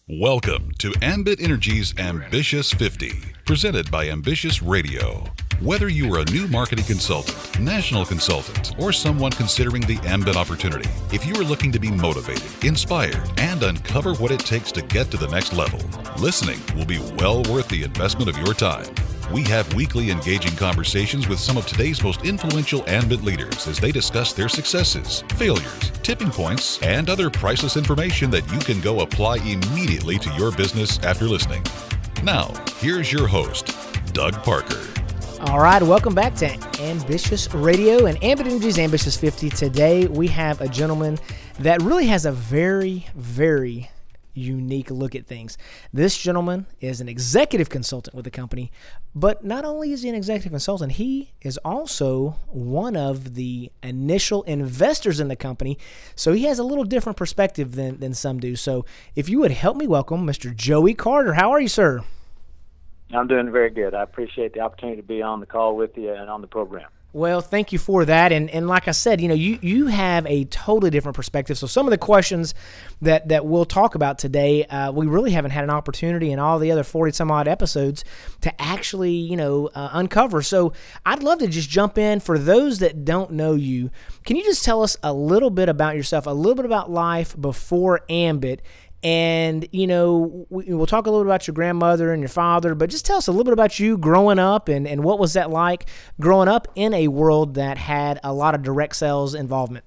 Welcome to Ambit Energy's Ambitious 50, presented by Ambitious Radio. Whether you are a new marketing consultant, national consultant, or someone considering the Ambit opportunity, if you are looking to be motivated, inspired, and uncover what it takes to get to the next level, listening will be well worth the investment of your time. We have weekly engaging conversations with some of today's most influential Ambit leaders as they discuss their successes, failures, tipping points, and other priceless information that you can go apply immediately to your business after listening. Now, here's your host, Doug Parker. All right, welcome back to Ambitious Radio and Ambit Energy's Ambitious 50. Today, we have a gentleman that really has a very unique look at things. This gentleman is an executive consultant with the company, but not only is he an executive consultant, he is also one of the initial investors in the company, so he has a little different perspective than some do. So if you would help me welcome Mr. Joey Carter. How are you, sir? I'm doing very good. I appreciate the opportunity to be on the call with you and on the program. Well, thank you for that. And like I said, you have a totally different perspective. So some of the questions that we'll talk about today, we really haven't had an opportunity in all the other 40-some-odd episodes to actually, uncover. So I'd love to just jump in. For those that don't know you, can you just tell us a little bit about yourself, a little bit about life before Ambit? And, we'll talk a little bit about your grandmother and your father, but just tell us a little bit about you growing up and what was that like growing up in a world that had a lot of direct sales involvement?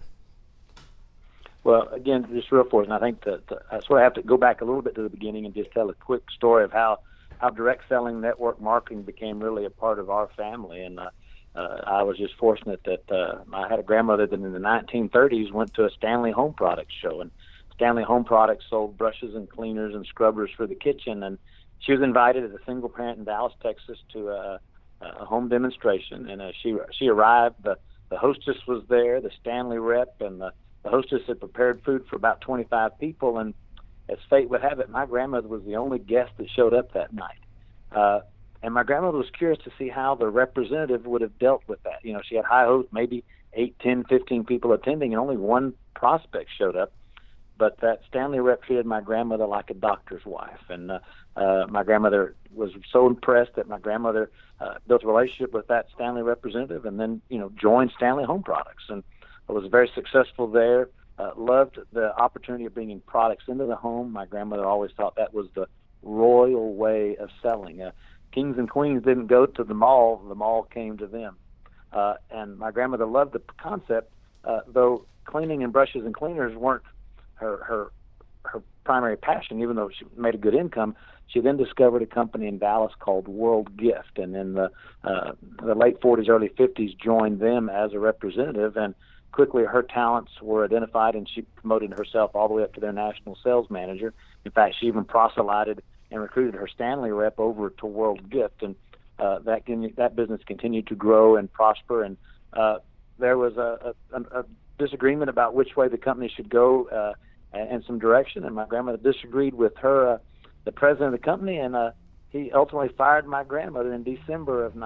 Well, again, just real fast, and I think that I sort of have to go back a little bit to the beginning and just tell a quick story of how direct selling network marketing became really a part of our family. And I was just fortunate that I had a grandmother that in the 1930s went to a Stanley Home Products show, and Stanley Home Products sold brushes and cleaners and scrubbers for the kitchen, and she was invited as a single parent in Dallas, Texas, to a home demonstration. And she arrived, the hostess was there, the Stanley rep, and the hostess had prepared food for about 25 people. And as fate would have it, my grandmother was the only guest that showed up that night. And my grandmother was curious to see how the representative would have dealt with that. She had high hopes, maybe 8, 10, 15 people attending, and only one prospect showed up. But that Stanley rep treated my grandmother like a doctor's wife. And my grandmother was so impressed that my grandmother built a relationship with that Stanley representative and then, joined Stanley Home Products. And I was very successful there, loved the opportunity of bringing products into the home. My grandmother always thought that was the royal way of selling. Kings and queens didn't go to the mall came to them. And my grandmother loved the concept, though cleaning and brushes and cleaners weren't her primary passion. Even though she made a good income, she then discovered a company in Dallas called World Gift, and in the late 40s, early 50s, joined them as a representative. And quickly, her talents were identified, and she promoted herself all the way up to their national sales manager. In fact, she even proselyted and recruited her Stanley rep over to World Gift, and that business continued to grow and prosper. And there was a disagreement about which way the company should go and some direction, and my grandmother disagreed with her, the president of the company, and he ultimately fired my grandmother in December of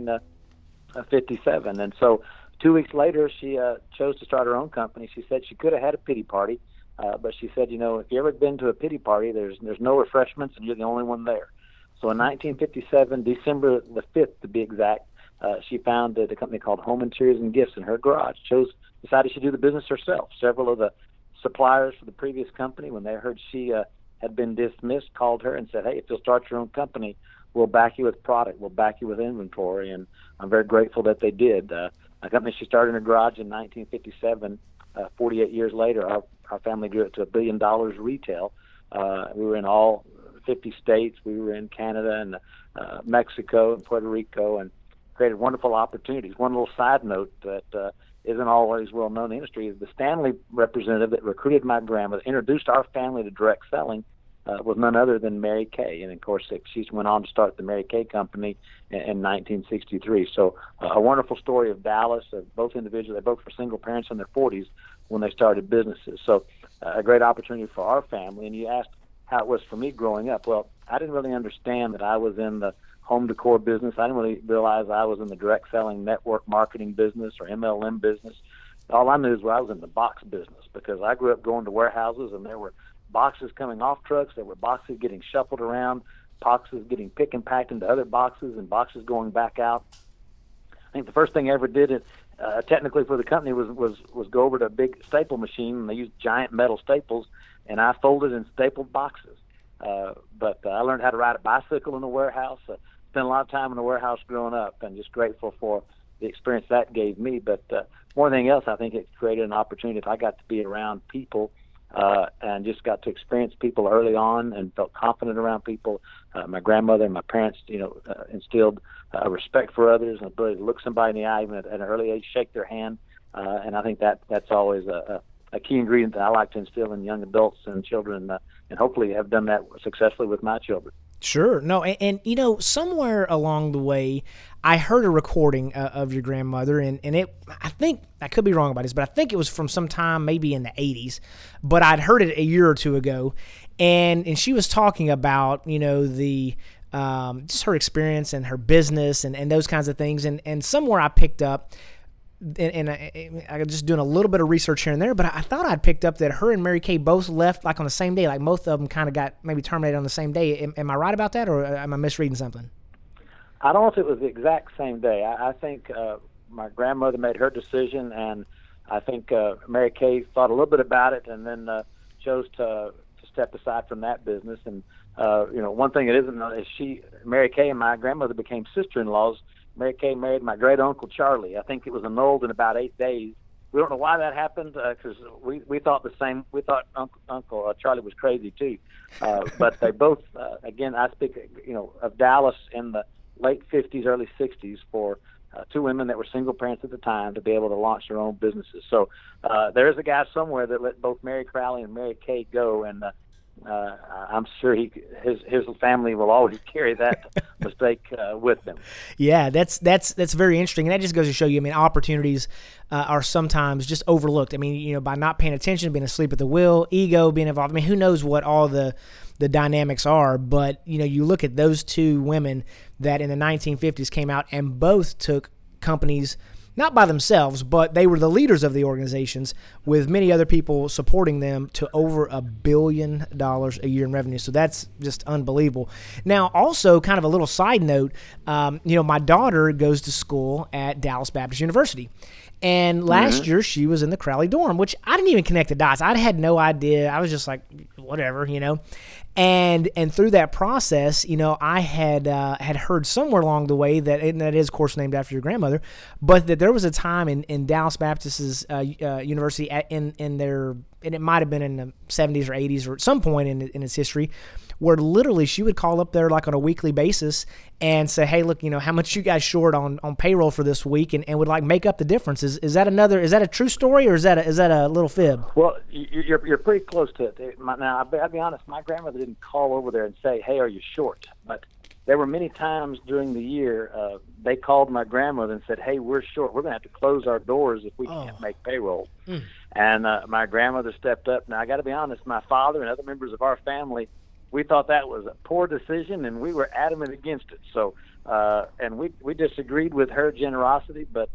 1957. And so 2 weeks later, she chose to start her own company. She said she could have had a pity party, but she said, if you ever been to a pity party, there's no refreshments, and you're the only one there. So in 1957, December the 5th to be exact, she founded a company called Home Interiors and Gifts in her garage. Decided she'd do the business herself. Several of the suppliers for the previous company, when they heard she had been dismissed, called her and said, "Hey, if you'll start your own company, we'll back you with product, we'll back you with inventory." And I'm very grateful that they did. A company she started in her garage in 1957. 48 years later, our family grew it to $1 billion retail. We were in all 50 states. We were in Canada and Mexico and Puerto Rico, and created wonderful opportunities. One little side note that isn't always well known in the industry is the Stanley representative that recruited my grandmother, introduced our family to direct selling, was none other than Mary Kay. And of course, she went on to start the Mary Kay Company in 1963. So a wonderful story of Dallas, of both individuals. They both were single parents in their 40s when they started businesses. So a great opportunity for our family. And you asked how it was for me growing up. Well, I didn't really understand that I was in the home decor business. I didn't really realize I was in the direct selling network marketing business or MLM business. All I knew is I was in the box business, because I grew up going to warehouses and there were boxes coming off trucks. There were boxes getting shuffled around, boxes getting pick and packed into other boxes, and boxes going back out. I think the first thing I ever did technically for the company was go over to a big staple machine, and they used giant metal staples, and I folded and stapled boxes. But I learned how to ride a bicycle in the warehouse. Spent a lot of time in the warehouse growing up, and just grateful for the experience that gave me. But more than anything else, I think it created an opportunity if I got to be around people and just got to experience people early on and felt confident around people. My grandmother and my parents, instilled a respect for others and ability to look somebody in the eye even at an early age, shake their hand. And I think that's always a key ingredient that I like to instill in young adults and children, and hopefully have done that successfully with my children. Sure. No, and somewhere along the way, I heard a recording of your grandmother, and I think, I could be wrong about this, but I think it was from some time maybe in the 80s, but I'd heard it a year or two ago, and she was talking about, the just her experience and her business and those kinds of things, and somewhere I picked up, and I was just doing a little bit of research here and there, but I thought I'd picked up that her and Mary Kay both left like on the same day, like both of them kind of got maybe terminated on the same day. Am I right about that, or am I misreading something? I don't know if it was the exact same day. I think my grandmother made her decision, and I think Mary Kay thought a little bit about it and then chose to step aside from that business. And, one thing that isn't is Mary Kay and my grandmother became sister-in-laws. Mary Kay married my great uncle Charlie. I think it was annulled in about 8 days. We don't know why that happened, because we thought the same. We thought Uncle Charlie was crazy too. But they both, again, I speak, of Dallas in the late 50s, early 60s, for two women that were single parents at the time to be able to launch their own businesses. So there is a guy somewhere that let both Mary Crowley and Mary Kay go, and I'm sure his family will always carry that mistake with them. Yeah, that's very interesting, and that just goes to show you. I mean, opportunities are sometimes just overlooked. I mean, by not paying attention, being asleep at the wheel, ego being involved. I mean, who knows what all the dynamics are? But you look at those two women that in the 1950s came out and both took companies. Not by themselves, but they were the leaders of the organizations with many other people supporting them to over $1 billion a year in revenue. So that's just unbelievable. Now, also kind of a little side note, my daughter goes to school at Dallas Baptist University. And last year she was in the Crowley dorm, which I didn't even connect the dots. I had no idea. I was just like, whatever, And through that process, I had heard somewhere along the way that, and that is, of course, named after your grandmother, but that there was a time in Dallas Baptist's university in their, and it might have been in the 70s or 80s or at some point in its history, where literally she would call up there like on a weekly basis and say, hey, look, how much you guys short on payroll for this week, and would like make up the difference. Is that a true story, or is that a little fib? Well, you're pretty close to it. Now, I'll be honest, my grandmother didn't call over there and say, hey, are you short? But there were many times during the year they called my grandmother and said, hey, we're short. We're going to have to close our doors if we can't make payroll. And my grandmother stepped up. Now, I got to be honest, my father and other members of our family, we thought that was a poor decision, and we were adamant against it. So, and we disagreed with her generosity, but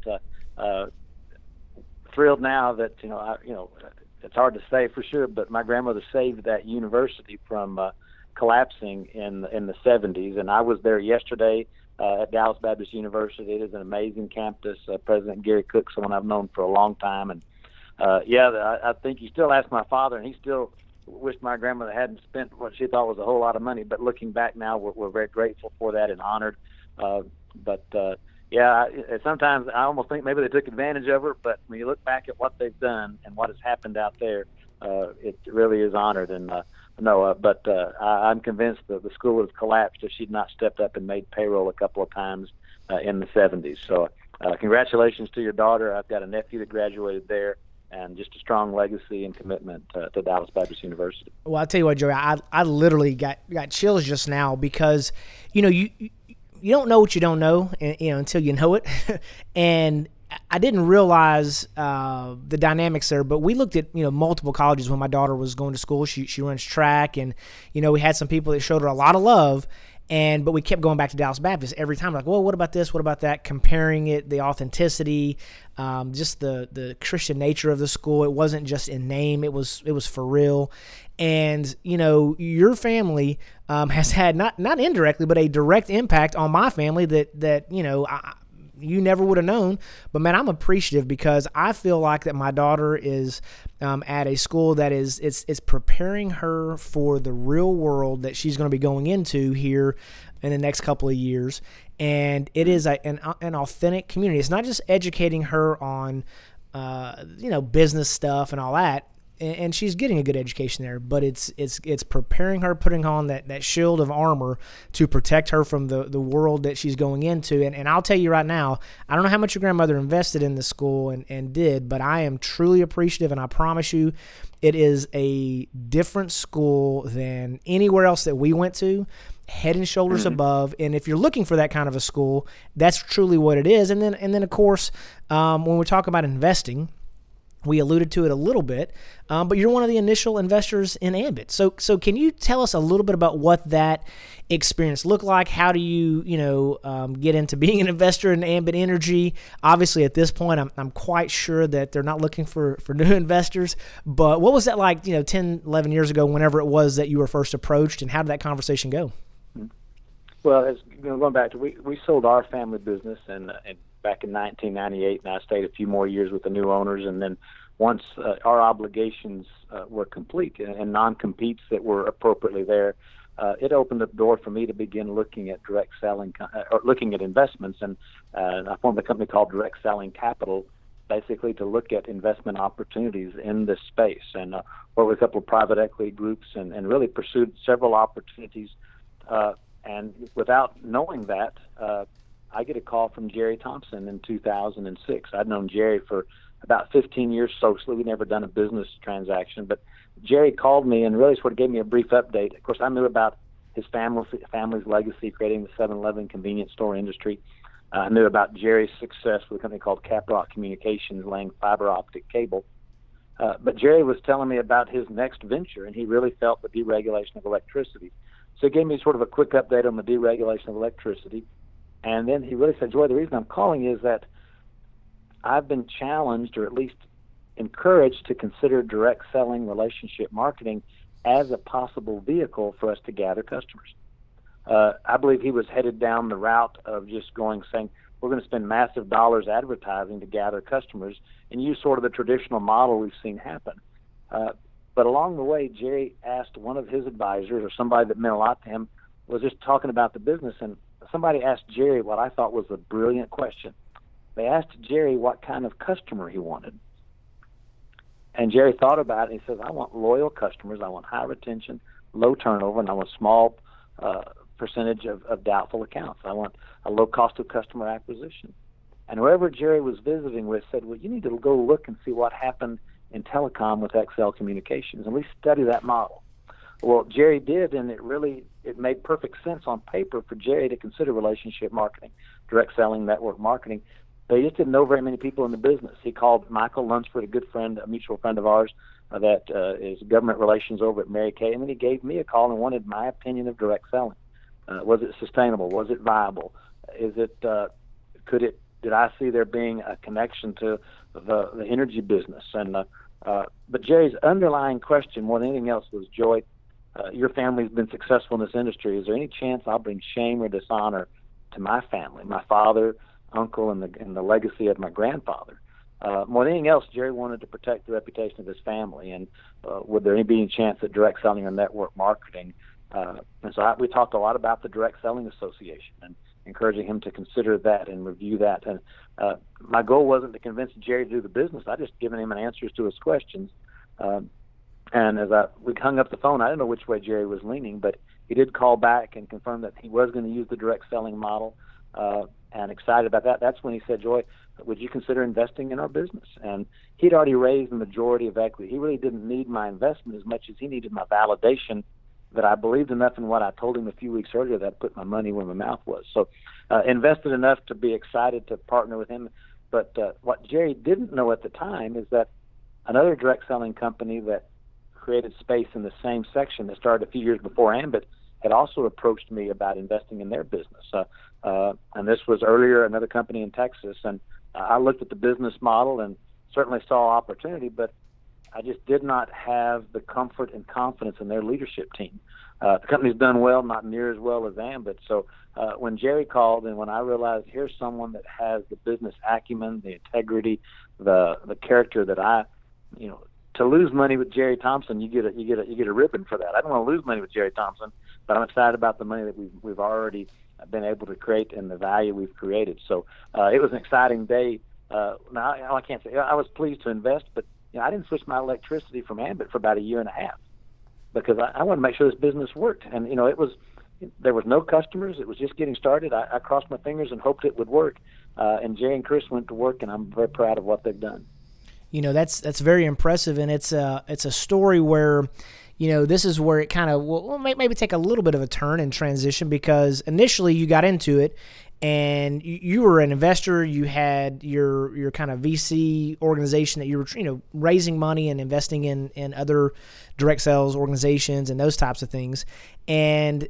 thrilled now that it's hard to say for sure, but my grandmother saved that university from collapsing in the 70s, and I was there yesterday at Dallas Baptist University. It is an amazing campus. President Gary Cook, someone I've known for a long time, and I think you still ask my father, and he still wished my grandmother hadn't spent what she thought was a whole lot of money. But looking back now, we're very grateful for that and honored. Sometimes I almost think maybe they took advantage of her. But when you look back at what they've done and what has happened out there, it really is honored. And I'm convinced that the school would have collapsed if she'd not stepped up and made payroll a couple of times in the 70s. So congratulations to your daughter. I've got a nephew that graduated there. And just a strong legacy and commitment to Dallas Baptist University. Well, I'll tell you what, Joey, I literally got chills just now because, you don't know what you don't know, until you know it. And I didn't realize the dynamics there, but we looked at, multiple colleges when my daughter was going to school. She runs track, and, we had some people that showed her a lot of love. But we kept going back to Dallas Baptist every time, like, well, what about this? What about that? Comparing it, the authenticity, just the Christian nature of the school. It wasn't just in name; it was for real. And, your family has had not indirectly, but a direct impact on my family that you never would have known. But, man, I'm appreciative because I feel like that my daughter is at a school that it's preparing her for the real world that she's going to be going into here in the next couple of years. And it is an authentic community. It's not just educating her on, business stuff and all that. And she's getting a good education there, but it's preparing her, putting on that shield of armor to protect her from the world that she's going into. And I'll tell you right now, I don't know how much your grandmother invested in the school and did, but I am truly appreciative, and I promise you it is a different school than anywhere else that we went to, head and shoulders above. And if you're looking for that kind of a school, that's truly what it is. And then of course, when we talk about investing, we alluded to it a little bit, but you're one of the initial investors in Ambit. So can you tell us a little bit about what that experience looked like? How do you get into being an investor in Ambit Energy? Obviously, at this point, I'm quite sure that they're not looking for new investors. But what was that like, 10, 11 years ago, whenever it was that you were first approached, and how did that conversation go? Well, going back to we sold our family business and back in 1998, and I stayed a few more years with the new owners. And then once our obligations were complete and non-competes that were appropriately there, it opened the door for me to begin looking at direct selling or looking at investments. And I formed a company called Direct Selling Capital, basically to look at investment opportunities in this space, and worked with a couple of private equity groups and really pursued several opportunities. And without knowing that, I get a call from Jerry Thompson in 2006. I'd known Jerry for about 15 years socially. We'd never done a business transaction, but Jerry called me and really sort of gave me a brief update. Of course, I knew about his family's legacy, creating the 7-Eleven convenience store industry. I knew about Jerry's success with a company called Caprock Communications, laying fiber optic cable. But Jerry was telling me about his next venture, and he really felt the deregulation of electricity. So he gave me sort of a quick update on the deregulation of electricity. And then he really said, Joy, the reason I'm calling is that I've been challenged, or at least encouraged, to consider direct selling relationship marketing as a possible vehicle for us to gather customers. I believe he was headed down the route of just saying, we're going to spend massive dollars advertising to gather customers and use sort of the traditional model we've seen happen. But along the way, Jerry asked one of his advisors, or somebody that meant a lot to him, was just talking about the business, and somebody asked Jerry what I thought was a brilliant question. They asked Jerry what kind of customer he wanted. And Jerry thought about it, and he says, I want loyal customers, I want high retention, low turnover, and I want a small percentage of doubtful accounts. I want a low cost of customer acquisition. And whoever Jerry was visiting with said, well, you need to go look and see what happened in telecom with XL Communications, and we study that model. Well, Jerry did, and it made perfect sense on paper for Jerry to consider relationship marketing, direct selling, network marketing. But he just didn't know very many people in the business. He called Michael Lunsford, a good friend, a mutual friend of ours, that is government relations over at Mary Kay, and then he gave me a call and wanted my opinion of direct selling. Was it sustainable? Was it viable? Did I see there being a connection to the energy business? And but Jerry's underlying question more than anything else was, Joy, your family's been successful in this industry. Is there any chance I'll bring shame or dishonor to my family, my father, uncle, and the legacy of my grandfather? More than anything else, Jerry wanted to protect the reputation of his family, and would there be any chance at direct selling or network marketing? And so we talked a lot about the Direct Selling Association and encouraging him to consider that and review that. And my goal wasn't to convince Jerry to do the business. I just given him an answers to his questions. And as we hung up the phone, I didn't know which way Jerry was leaning, but he did call back and confirm that he was going to use the direct selling model, and excited about that. That's when he said, Joy, would you consider investing in our business? And he'd already raised the majority of equity. He really didn't need my investment as much as he needed my validation that I believed enough in what I told him a few weeks earlier that I put my money where my mouth was. So invested enough to be excited to partner with him. But what Jerry didn't know at the time is that another direct selling company that created space in the same section that started a few years before Ambit had also approached me about investing in their business. And this was earlier, another company in Texas. And I looked at the business model and certainly saw opportunity, but I just did not have the comfort and confidence in their leadership team. The company's done well, not near as well as Ambit. So when Jerry called and when I realized here's someone that has the business acumen, the integrity, the character that to lose money with Jerry Thompson, you get a ribbon for that. I don't want to lose money with Jerry Thompson, but I'm excited about the money that we've already been able to create and the value we've created. So it was an exciting day. Now I can't say I was pleased to invest, but I didn't switch my electricity from Ambit for about a year and a half because I wanted to make sure this business worked. And there was no customers. It was just getting started. I crossed my fingers and hoped it would work. And Jerry and Chris went to work, and I'm very proud of what they've done. That's very impressive, and it's a story where, this is where it kind of will maybe take a little bit of a turn and transition, because initially you got into it and you were an investor. You had your kind of VC organization that you were raising money and investing in other direct sales organizations and those types of things. And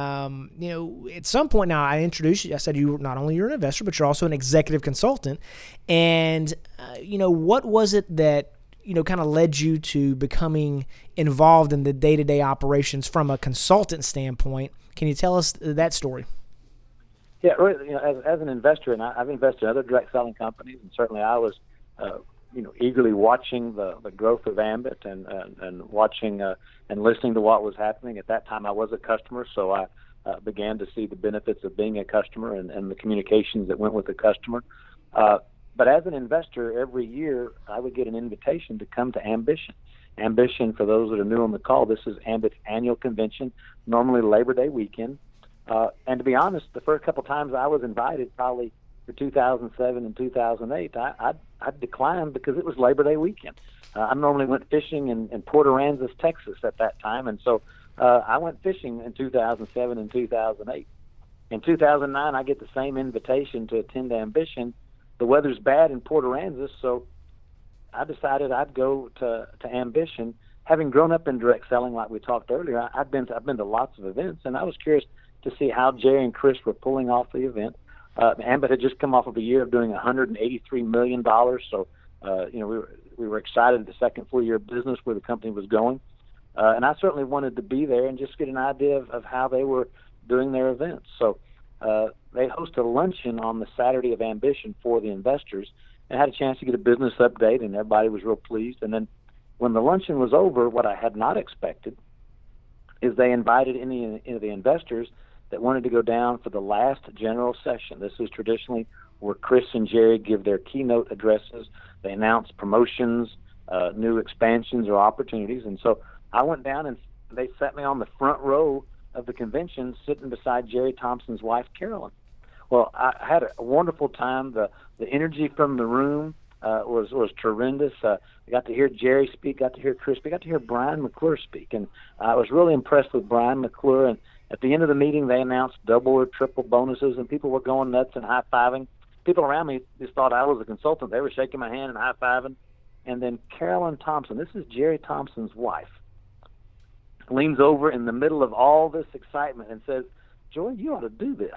at some point now I introduced you. I said you're an investor, but you're also an executive consultant. And what was it that kind of led you to becoming involved in the day-to-day operations from a consultant standpoint? Can you tell us that story? Yeah, really, as an investor, and I've invested in other direct selling companies, and certainly I was, eagerly watching the growth of Ambit and watching and listening to what was happening. At that time, I was a customer, so I began to see the benefits of being a customer and the communications that went with the customer. But as an investor, every year I would get an invitation to come to Ambition. Ambition, for those that are new on the call, this is Ambit's annual convention, normally Labor Day weekend. And to be honest, the first couple times I was invited, probably for 2007 and 2008, I declined because it was Labor Day weekend. I normally went fishing in Port Aransas, Texas at that time, and so I went fishing in 2007 and 2008. In 2009, I get the same invitation to attend Ambition. The weather's bad in Port Aransas, so I decided I'd go to Ambition. Having grown up in direct selling, like we talked earlier, I've been to lots of events, and I was curious to see how Jerry and Chris were pulling off the event. Ambit had just come off of a year of doing $183 million, so we were excited the second full year of business where the company was going, and I certainly wanted to be there and just get an idea of how they were doing their events. So they hosted a luncheon on the Saturday of Ambition for the investors, and had a chance to get a business update, and everybody was real pleased. And then when the luncheon was over, what I had not expected is they invited any of the investors that wanted to go down for the last general session. This is traditionally where Chris and Jerry give their keynote addresses. They announce promotions, new expansions or opportunities. And so I went down and they sat me on the front row of the convention, sitting beside Jerry Thompson's wife, Carolyn. Well, I had a wonderful time. The energy from the room was tremendous. I got to hear Jerry speak, got to hear Chris speak, got to hear Brian McClure speak. And I was really impressed with Brian McClure. And at the end of the meeting, they announced double or triple bonuses, and people were going nuts and high-fiving. People around me just thought I was a consultant. They were shaking my hand and high-fiving. And then Carolyn Thompson, this is Jerry Thompson's wife, leans over in the middle of all this excitement and says, "Joy, you ought to do this."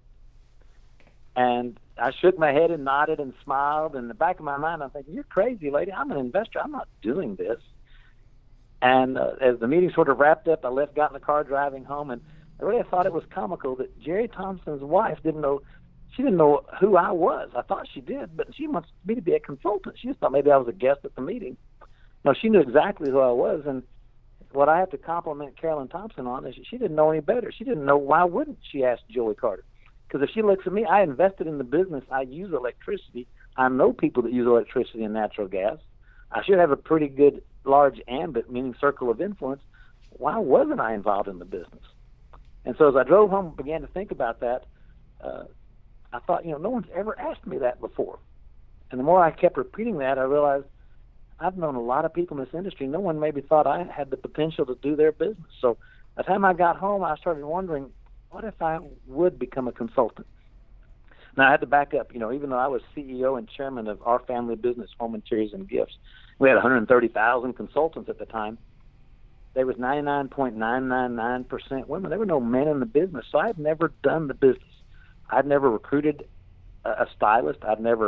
And I shook my head and nodded and smiled. In the back of my mind, I'm thinking, "You're crazy, lady. I'm an investor. I'm not doing this." And as the meeting sort of wrapped up, I got in the car driving home, and I really thought it was comical that Jerry Thompson's wife didn't know who I was. I thought she did, but she wants me to be a consultant. She just thought maybe I was a guest at the meeting. No, she knew exactly who I was. And what I have to compliment Carolyn Thompson on is she didn't know any better. She didn't know, why wouldn't she ask Joey Carter? Because if she looks at me, I invested in the business. I use electricity. I know people that use electricity and natural gas. I should have a pretty good large ambit, meaning circle of influence. Why wasn't I involved in the business? And so as I drove home and began to think about that, I thought, no one's ever asked me that before. And the more I kept repeating that, I realized I've known a lot of people in this industry. No one maybe thought I had the potential to do their business. So by the time I got home, I started wondering, what if I would become a consultant? Now, I had to back up. Even though I was CEO and chairman of our family business, Home Interiors and Gifts, we had 130,000 consultants at the time. There was 99.999% women. There were no men in the business, so I had never done the business. I'd never recruited a stylist. I'd never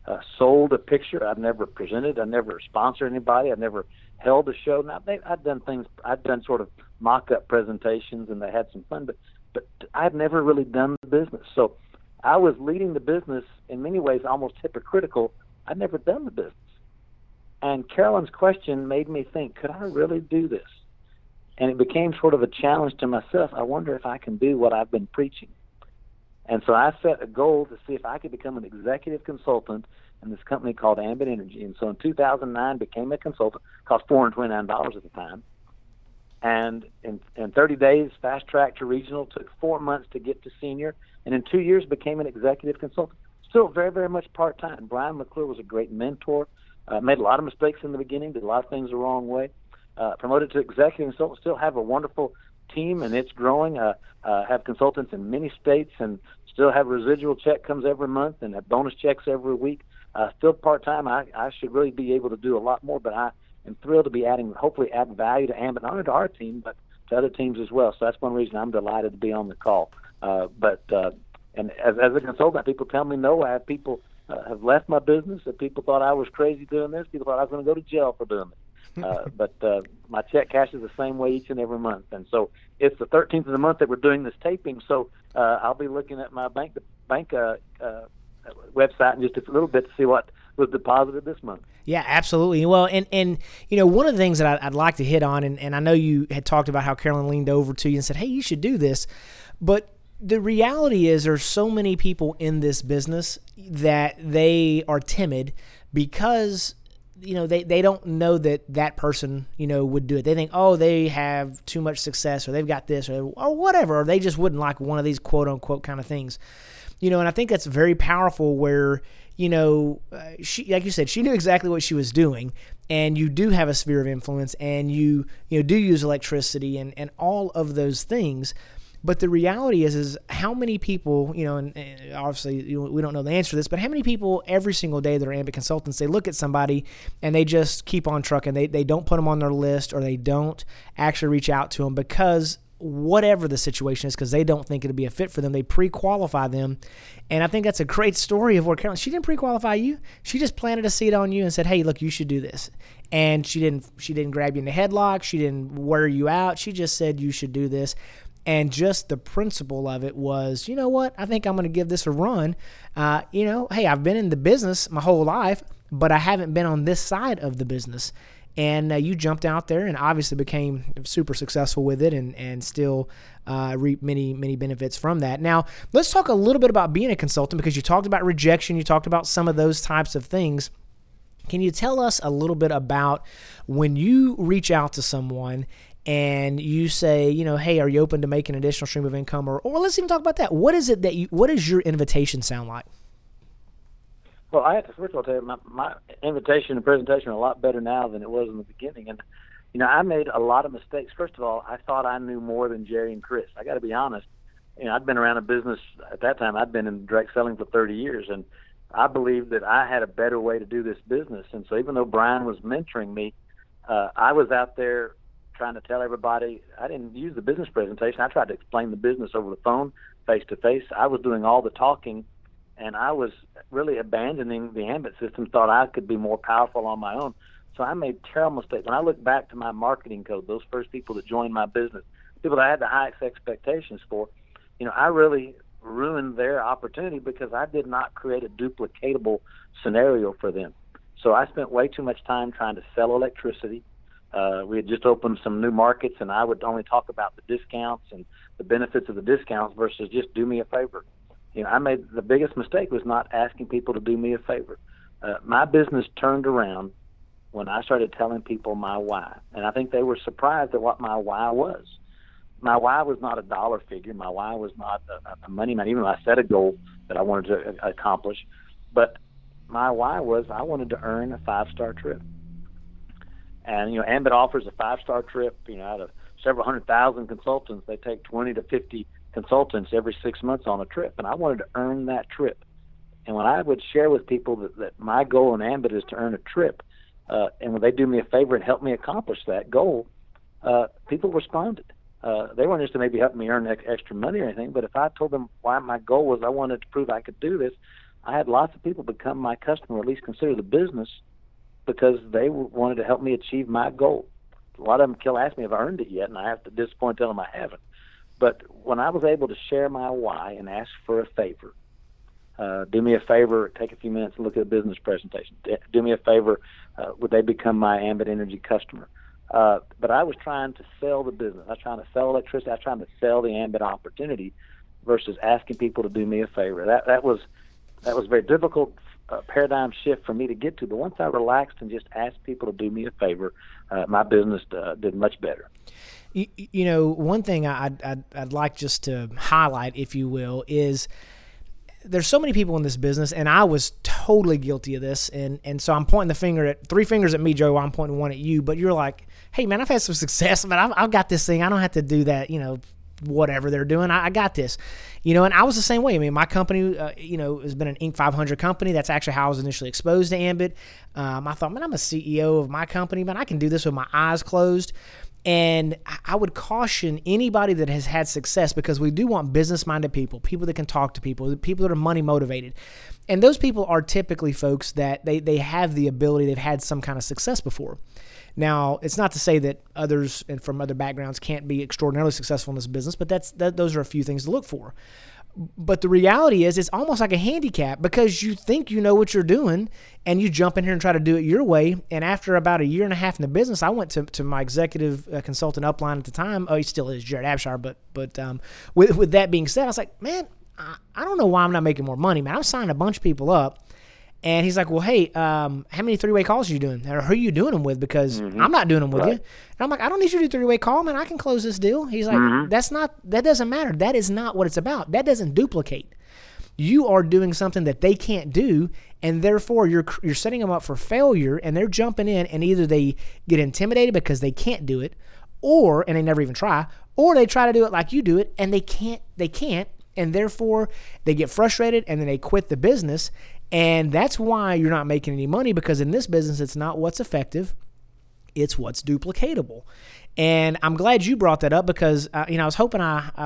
sold a picture. I've never presented. I never sponsored anybody. I never held a show. Now, I've done things. I've done sort of mock-up presentations, and they had some fun. But I've never really done the business. So I was leading the business in many ways, almost hypocritical. I'd never done the business. And Carolyn's question made me think, could I really do this? And it became sort of a challenge to myself. I wonder if I can do what I've been preaching. And so I set a goal to see if I could become an executive consultant in this company called Ambit Energy. And so in 2009, became a consultant. Cost $429 at the time. And in 30 days, fast track to regional. Took 4 months to get to senior. And in 2 years, became an executive consultant. Still very, very much part-time. Brian McClure was a great mentor. Made a lot of mistakes in the beginning. Did a lot of things the wrong way. Promoted to executive consultant. Still have a wonderful team, and it's growing. Have consultants in many states, and still have residual check comes every month, and have bonus checks every week. Still part-time. I should really be able to do a lot more, but I am thrilled to be hopefully add value to Ambit, not only to our team, but to other teams as well. So that's one reason I'm delighted to be on the call. And as a consultant, people tell me no. I have people have left my business, that people thought I was crazy doing this. People thought I was going to go to jail for doing it. But my check cashes the same way each and every month. And so it's the 13th of the month that we're doing this taping. So I'll be looking at my bank website in just a little bit to see what was deposited this month. Yeah, absolutely. Well, and one of the things that I'd like to hit on, and I know you had talked about how Carolyn leaned over to you and said, hey, you should do this. But the reality is there's so many people in this business that they are timid because they don't know that person, would do it. They think, oh, they have too much success, or they've got this, or whatever, or they just wouldn't like one of these quote unquote kind of things. And I think that's very powerful where, she, like you said, she knew exactly what she was doing, and you do have a sphere of influence, and you do use electricity and all of those things. But the reality is how many people, and obviously we don't know the answer to this, but how many people every single day that are Ambit consultants, they look at somebody and they just keep on trucking. They don't put them on their list, or they don't actually reach out to them because whatever the situation is, because they don't think it'll be a fit for them. They pre-qualify them. And I think that's a great story of where Carolyn, she didn't pre-qualify you. She just planted a seed on you and said, hey, look, you should do this. And she didn't grab you in the headlock. She didn't wear you out. She just said you should do this. And just the principle of it was, you know what, I think I'm going to give this a run. Hey, I've been in the business my whole life, but I haven't been on this side of the business. And you jumped out there and obviously became super successful with it and still reap many, many benefits from that. Now, let's talk a little bit about being a consultant, because you talked about rejection. You talked about some of those types of things. Can you tell us a little bit about when you reach out to someone and you say, hey, are you open to making an additional stream of income? Or let's even talk about that. What is it what does your invitation sound like? Well, I have to first of all tell you, my invitation and presentation are a lot better now than it was in the beginning. And, I made a lot of mistakes. First of all, I thought I knew more than Jerry and Chris. I got to be honest. I'd been around a business at that time. I'd been in direct selling for 30 years, and I believed that I had a better way to do this business. And so even though Brian was mentoring me, I was out there trying to tell everybody. I didn't use the business presentation. I tried to explain the business over the phone, face-to-face. I was doing all the talking, and I was really abandoning the Ambit system, thought I could be more powerful on my own. So I made terrible mistakes. When I look back to my marketing code, those first people that joined my business, people that I had the highest expectations for, I really ruined their opportunity because I did not create a duplicatable scenario for them. So I spent way too much time trying to sell electricity. We had just opened some new markets, and I would only talk about the discounts and the benefits of the discounts versus just do me a favor. I made the biggest mistake was not asking people to do me a favor. My business turned around when I started telling people my why, and I think they were surprised at what my why was. My why was not a dollar figure. My why was not a money man, even though I set a goal that I wanted to accomplish. But my why was I wanted to earn a 5-star trip. And, Ambit offers a 5-star trip, out of several 100,000 consultants. They take 20 to 50 consultants every 6 months on a trip. And I wanted to earn that trip. And when I would share with people that my goal in Ambit is to earn a trip, and when they do me a favor and help me accomplish that goal, people responded. They weren't just to maybe help me earn extra money or anything, but if I told them why my goal was I wanted to prove I could do this, I had lots of people become my customer, or at least consider the business, because they wanted to help me achieve my goal. A lot of them still ask me if I earned it yet, and I have to disappoint them I haven't. But when I was able to share my why and ask for a favor, do me a favor, take a few minutes and look at a business presentation. Do me a favor, would they become my Ambit Energy customer? But I was trying to sell the business. I was trying to sell electricity. I was trying to sell the Ambit opportunity versus asking people to do me a favor. That was a very difficult paradigm shift for me to get to. But once I relaxed and just asked people to do me a favor, my business did much better. You know, one thing I'd like just to highlight, if you will, is there's so many people in this business, and I was totally guilty of this, and so I'm pointing the finger at 3 fingers at me, Joe. I'm pointing one at you, but you're like, hey man, I've had some success, but I've got this thing. I don't have to do that, whatever they're doing. I got this, and I was the same way. I mean, my company, has been an Inc. 500 company. That's actually how I was initially exposed to Ambit. I thought, man, I'm a CEO of my company, man. I can do this with my eyes closed. And I would caution anybody that has had success, because we do want business-minded people that can talk to people that are money-motivated. And those people are typically folks that they have the ability, they've had some kind of success before. Now, it's not to say that others and from other backgrounds can't be extraordinarily successful in this business, but those are a few things to look for. But the reality is, it's almost like a handicap, because you think you know what you're doing and you jump in here and try to do it your way. And after about a year and a half in the business, I went to my executive consultant upline at the time. Oh, he still is, Jared Abshire. But with that being said, I was like, man, I don't know why I'm not making more money, man. I'm signing a bunch of people up. And he's like, well, hey, how many 3-way calls are you doing? Or who are you doing them with? Because I'm not doing them with you. And I'm like, I don't need you to do 3-way call, man. I can close this deal. He's like, that doesn't matter. That is not what it's about. That doesn't duplicate. You are doing something that they can't do, and therefore you're setting them up for failure, and they're jumping in, and either they get intimidated because they can't do it, and they never even try, or they try to do it like you do it, and they can't, and therefore they get frustrated, and then they quit the business. And that's why you're not making any money, because in this business, it's not what's effective, it's what's duplicatable. And I'm glad you brought that up, because I was hoping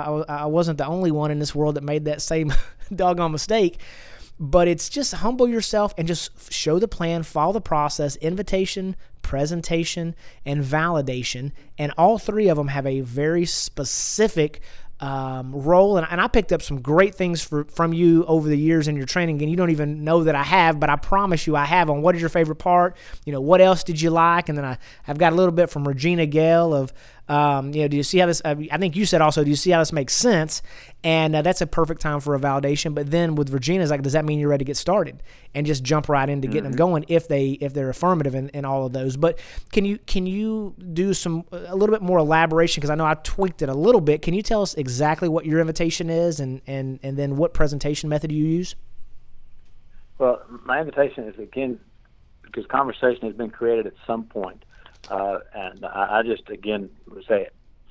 I wasn't the only one in this world that made that same doggone mistake. But it's just humble yourself and just show the plan, follow the process: invitation, presentation, and validation. And all 3 of them have a very specific role, and I picked up some great things from you over the years in your training, and you don't even know that I have, but I promise you I have, on what is your favorite part, what else did you like, and then I've got a little bit from Regina Gale of, do you see how this, I think you said also, do you see how this makes sense? And that's a perfect time for a validation. But then with Regina, it's like, does that mean you're ready to get started and just jump right into getting them going if they're affirmative in all of those? But can you do a little bit more elaboration, because I know I tweaked it a little bit. Can you tell us exactly what your invitation is and then what presentation method you use? Well, my invitation is, again, because conversation has been created at some point. And I just, again, would say,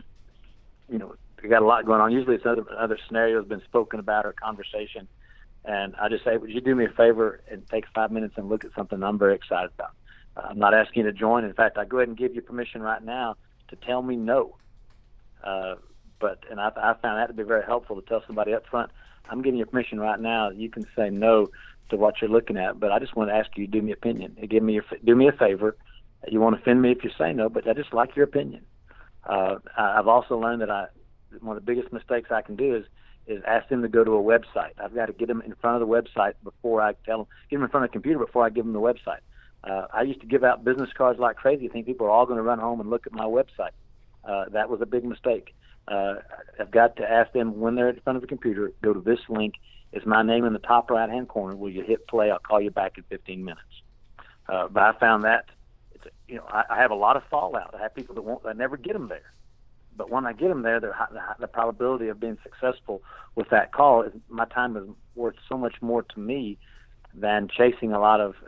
we got a lot going on. Usually it's other scenarios been spoken about or conversation. And I just say, would you do me a favor and take 5 minutes and look at something I'm very excited about? I'm not asking you to join. In fact, I go ahead and give you permission right now to tell me no. I found that to be very helpful, to tell somebody up front, I'm giving you permission right now. You can say no to what you're looking at, but I just want to ask you to do me opinion. Do me a favor. You won't offend me if you say no, but I just like your opinion. I've also learned that one of the biggest mistakes I can do is ask them to go to a website. I've got to get them in front of the website before I tell them, get them in front of the computer before I give them the website. I used to give out business cards like crazy. I think people are all going to run home and look at my website. That was a big mistake. I've got to ask them, when they're in front of the computer, go to this link. It's my name in the top right-hand corner. Will you hit play? I'll call you back in 15 minutes. But I found that, I have a lot of fallout. I have people that never get them there. But when I get them there, the probability of being successful with that call is, my time is worth so much more to me than chasing a lot of,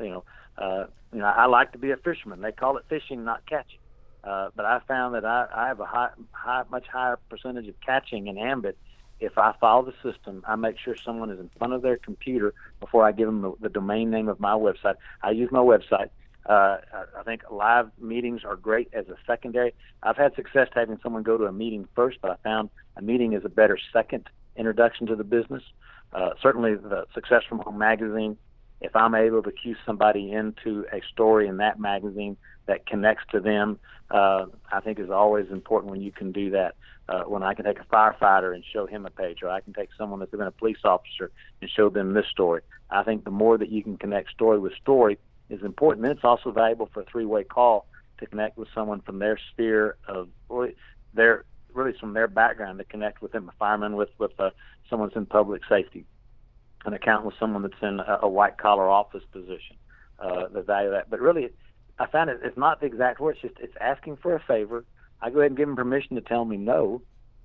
I like to be a fisherman. They call it fishing, not catching. But I found that I have a much higher percentage of catching in Ambit if I follow the system. I make sure someone is in front of their computer before I give them the domain name of my website. I use my website. I think live meetings are great as a secondary. I've had success having someone go to a meeting first, but I found a meeting is a better second introduction to the business. Certainly the Success from Home magazine, if I'm able to cue somebody into a story in that magazine that connects to them, I think is always important when you can do that. When I can take a firefighter and show him a page, or I can take someone that's been a police officer and show them this story. I think the more that you can connect story with story is important. Then it's also valuable for a three-way call to connect with someone from their sphere of really from their background, to connect with them, a fireman with someone that's in public safety, an accountant with someone that's in a white-collar office position, the value of that. But really, I found it's not the exact word. It's asking for a favor. I go ahead and give them permission to tell me no.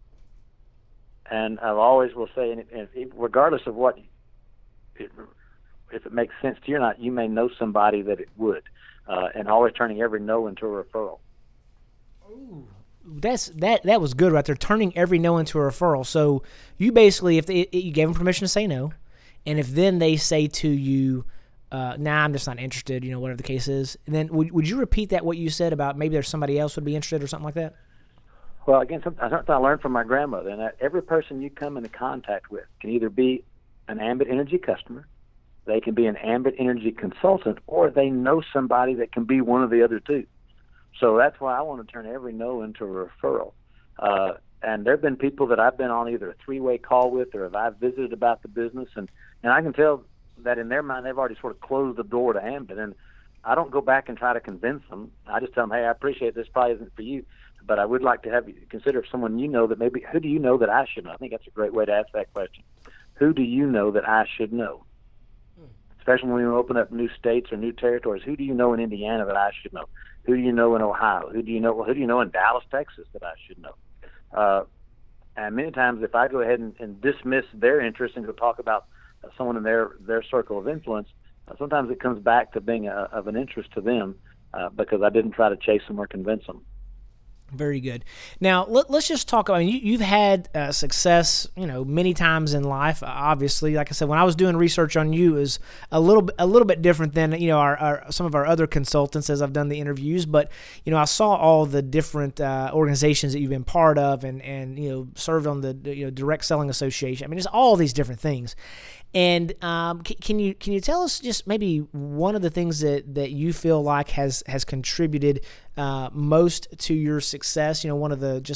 And I always will say, and regardless of what, if it makes sense to you or not, you may know somebody that it would. And always turning every no into a referral. Ooh. That was good right there, turning every no into a referral. So you basically, if you gave them permission to say no, and if then they say to you, nah, I'm just not interested, whatever the case is, and then would you repeat what you said about maybe there's somebody else would be interested or something like that? Well, again, something I learned from my grandmother, and that every person you come into contact with can either be an Ambit Energy customer, they can be an Ambit Energy consultant, or they know somebody that can be one of the other two. So that's why I want to turn every no into a referral. And there have been people that I've been on either a three-way call with, or if I've visited about the business, and I can tell that in their mind they've already sort of closed the door to Ambit. And I don't go back and try to convince them. I just tell them, hey, I appreciate this probably isn't for you, but I would like to have you consider someone that maybe, who do you know that I should know? I think that's a great way to ask that question. Who do you know that I should know? Especially when we open up new states or new territories. Who do you know in Indiana that I should know? Who do you know in Ohio? Who do you know in Dallas, Texas that I should know? And many times if I go ahead and dismiss their interest and go talk about someone in their circle of influence, sometimes it comes back to being of an interest to them because I didn't try to chase them or convince them. Very good. Now let's just talk about. You've had success, many times in life. Obviously, like I said, when I was doing research on you, is a little bit different than some of our other consultants as I've done the interviews. But I saw all the different organizations that you've been part of, and served on the Direct Selling Association. I mean, it's all these different things. And can you tell us just maybe one of the things that you feel like has contributed most to your success? One of the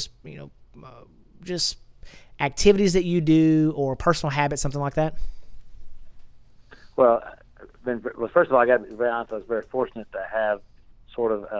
just activities that you do, or personal habits, something like that. Well, first of all, I got to be very honest. I was very fortunate to have sort of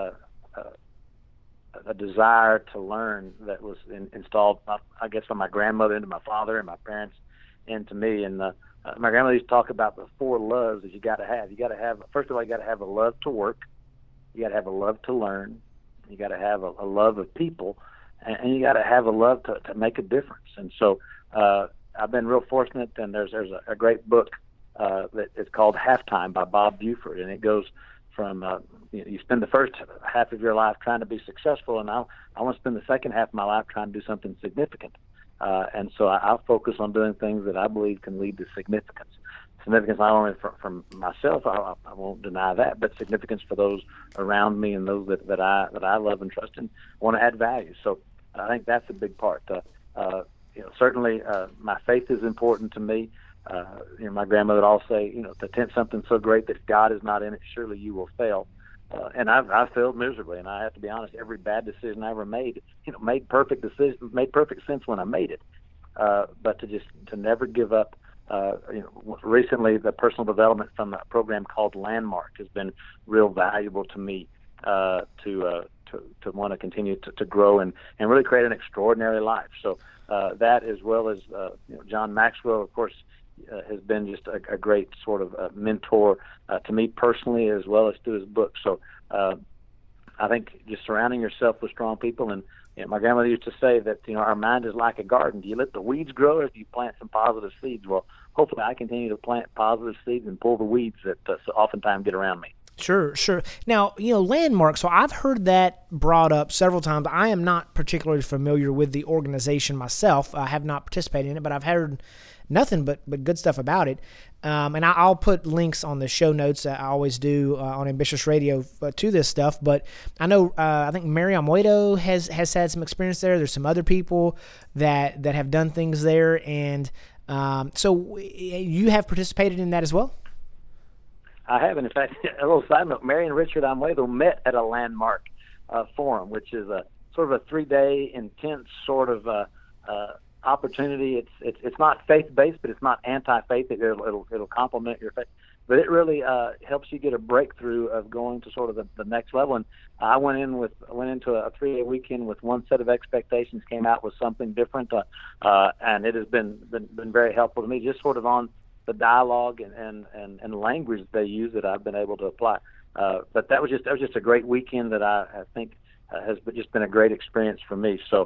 a desire to learn that was installed, I guess, from my grandmother into my father and my parents into me. And my grandmother used to talk about the 4 loves that you got to have. You got to have, first of all, you got to have a love to work. You got to have a love to learn. You got to have a love of people, and you got to have a love to make a difference. And so I've been real fortunate. And there's a great book that is called Halftime by Bob Buford, and it goes from you spend the first half of your life trying to be successful, and I want to spend the second half of my life trying to do something significant. And so I'll focus on doing things that I believe can lead to significance. Significance not only from myself, I won't deny that, but significance for those around me and those that I love and trust and want to add value. So I think that's a big part. Certainly my faith is important to me. My grandmother would always say, to attempt something so great that if God is not in it, surely you will fail. And I failed miserably, and I have to be honest. Every bad decision I ever made, made perfect sense when I made it. But to never give up. Recently, the personal development from a program called Landmark has been real valuable to me to want to continue to grow and really create an extraordinary life. So that, as well as John Maxwell, of course, has been just a great sort of mentor to me personally, as well as through his book. So I think just surrounding yourself with strong people. And my grandmother used to say that our mind is like a garden. Do you let the weeds grow, or do you plant some positive seeds? Well, hopefully I continue to plant positive seeds and pull the weeds that oftentimes get around me. Sure. Now, Landmark, so I've heard that brought up several times. I am not particularly familiar with the organization myself. I have not participated in it, but I've heard nothing but good stuff about it. And I'll put links on the show notes. I always do on Ambitious Radio to this stuff. But I know I think Mary Almoido has had some experience there. There's some other people that have done things there, and So you have participated in that as well? I have, and in fact, a little side note: Mary and Richard Amuedo met at a landmark forum, which is a sort of a 3-day intense sort of opportunity. It's not faith-based, but it's not anti-faith. It'll complement your faith, but it really helps you get a breakthrough of going to sort of the next level. And I went into a 3-day weekend with one set of expectations, came out with something different, and it has been very helpful to me, just sort of on the dialogue and language they use that I've been able to apply. But that was just a great weekend that I think has just been a great experience for me. So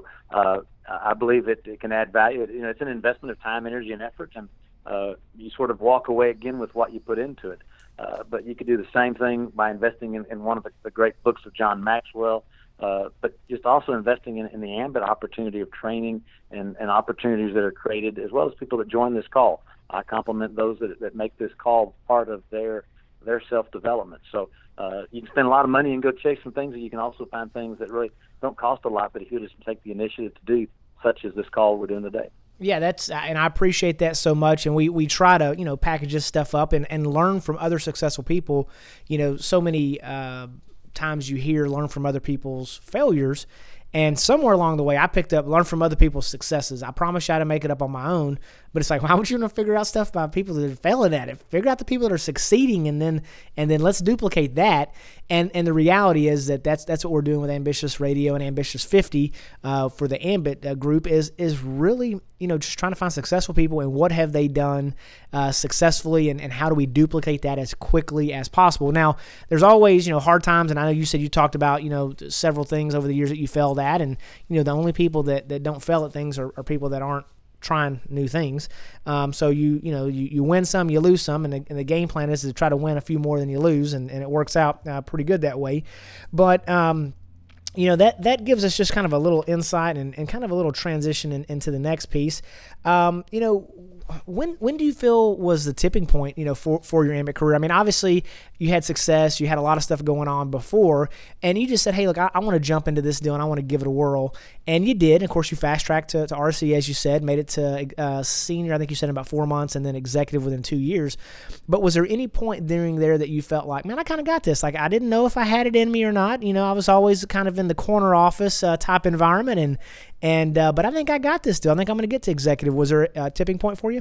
I believe it can add value. It's an investment of time, energy, and effort, and you sort of walk away again with what you put into it. But you could do the same thing by investing in one of the great books of John Maxwell, but just also investing in the Ambit opportunity of training and opportunities that are created, as well as people that join this call. I compliment those that make this call part of their self-development. So you can spend a lot of money and go chase some things, and you can also find things that really don't cost a lot, but if you just take the initiative to do, such as this call we're doing today. Yeah, and I appreciate that so much. And we try to, package this stuff up and learn from other successful people. So many times you learn from other people's failures. And somewhere along the way, I learn from other people's successes. I promise you I didn't make it up on my own, but it's like, why would you want to figure out stuff about people that are failing at it? Figure out the people that are succeeding, and then let's duplicate that. And the reality is that's what we're doing with Ambitious Radio and Ambitious 50 for the Ambit group is really, just trying to find successful people and what have they done successfully, and how do we duplicate that as quickly as possible. Now, there's always, hard times, and I know you said you talked about, several things over the years that you failed at, and, the only people that don't fail at things are people that aren't trying new things. So you win some, you lose some, and the game plan is to try to win a few more than you lose, and it works out pretty good that way. But that gives us just kind of a little insight and kind of a little transition into the next piece. When do you feel was the tipping point, for your Ambit career? I mean, obviously you had success, you had a lot of stuff going on before, and you just said, hey, look, I want to jump into this deal and I want to give it a whirl. And you did. And of course, you fast-tracked to RC, as you said, made it to senior, I think you said, in about 4 months, and then executive within 2 years. But was there any point during there that you felt like, man, I kind of got this? Like, I didn't know if I had it in me or not. I was always kind of in the corner office type environment, but I think I got this deal. I think I'm going to get to executive. Was there a tipping point for you?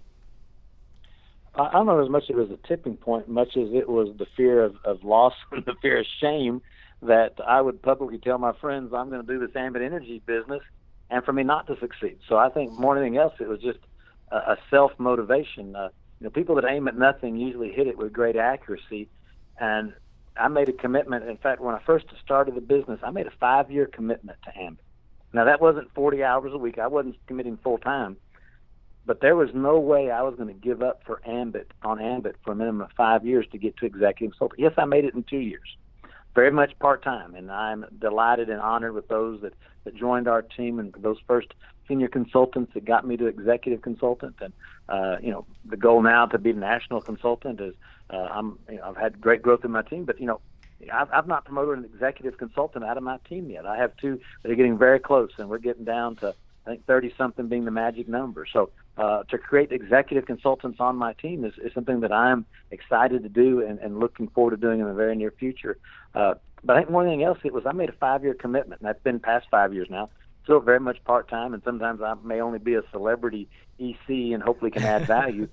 I don't know as much as it was a tipping point, much as it was the fear of loss and the fear of shame that I would publicly tell my friends I'm going to do this Ambit Energy business, and for me not to succeed. So I think more than anything else, it was just a self-motivation. People that aim at nothing usually hit it with great accuracy, and I made a commitment. In fact, when I first started the business, I made a 5-year commitment to Ambit. Now, that wasn't 40 hours a week. I wasn't committing full-time. But there was no way I was going to give up for Ambit for a minimum of 5 years to get to executive consultant. Yes, I made it in 2 years, very much part-time, and I'm delighted and honored with those that joined our team and those first senior consultants that got me to executive consultant. And the goal now to be the national consultant is I've had great growth in my team, but I've not promoted an executive consultant out of my team yet. I have 2 that are getting very close, and we're getting down to, I think, 30-something being the magic number. So to create executive consultants on my team is something that I'm excited to do and looking forward to doing in the very near future. But I think more than anything else, I made a 5-year commitment, and that's been past 5 years now. Still very much part-time, and sometimes I may only be a celebrity EC and hopefully can add value.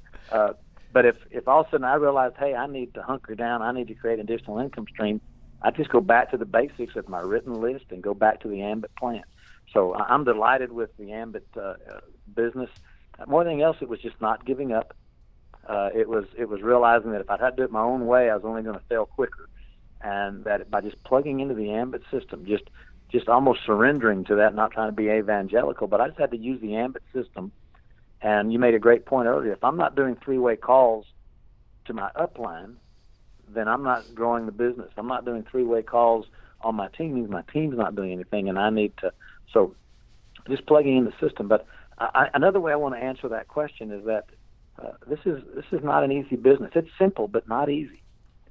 But if all of a sudden I realize, hey, I need to hunker down, I need to create an additional income stream, I just go back to the basics of my written list and go back to the Ambit plan. So I'm delighted with the Ambit business. More than anything else, it was just not giving up. It was realizing that if I had to do it my own way, I was only going to fail quicker, and that by just plugging into the Ambit system, just almost surrendering to that, not trying to be evangelical, but I just had to use the Ambit system. And you made a great point earlier. If I'm not doing 3-way calls to my upline, then I'm not growing the business. I'm not doing 3-way calls on my team means my team's not doing anything, and I need to. So just plugging in the system. But another way I want to answer that question is that this is not an easy business. It's simple, but not easy.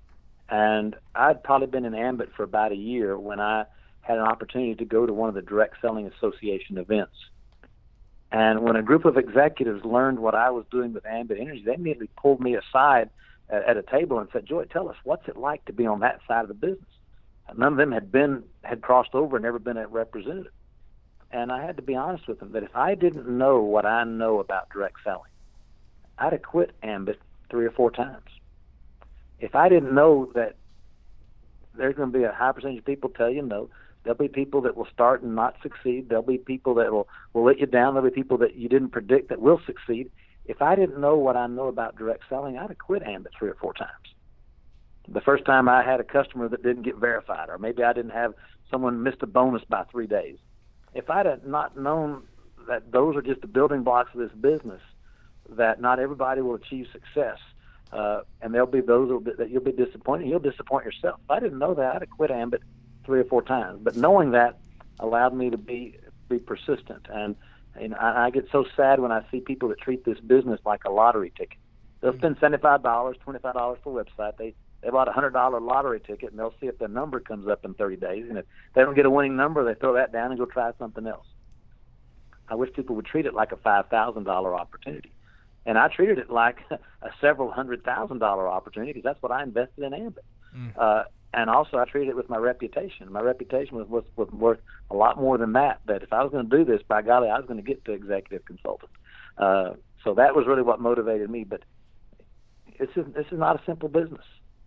And I'd probably been in Ambit for about a year when I had an opportunity to go to one of the Direct Selling Association events. And when a group of executives learned what I was doing with Ambit Energy, they immediately pulled me aside at a table and said, Joy, tell us, what's it like to be on that side of the business? And none of them had crossed over and never been a representative. And I had to be honest with them that if I didn't know what I know about direct selling, I'd have quit Ambit 3 or 4 times. If I didn't know that there's going to be a high percentage of people tell you no, there'll be people that will start and not succeed, there'll be people that will let you down, there'll be people that you didn't predict that will succeed. If I didn't know what I know about direct selling, I'd have quit Ambit 3 or 4 times. The first time I had a customer that didn't get verified, or maybe I didn't have someone missed a bonus by 3 days. If I'd have not known that those are just the building blocks of this business, that not everybody will achieve success, and there'll be those that you'll be disappointed. You'll disappoint yourself. If I didn't know that, I'd have quit Ambit 3 or 4 times. But knowing that allowed me to be persistent. And I get so sad when I see people that treat this business like a lottery ticket. They'll spend $75, $25 for a website. They bought a $100 lottery ticket, and they'll see if their number comes up in 30 days. And if they don't get a winning number, they throw that down and go try something else. I wish people would treat it like a $5,000 opportunity. And I treated it like a several $100,000 opportunity, because that's what I invested in Ambit. And also I treated it with my reputation. My reputation was worth a lot more than that, that if I was going to do this, by golly, I was going to get to executive consultant. So that was really what motivated me. But this is not a simple business.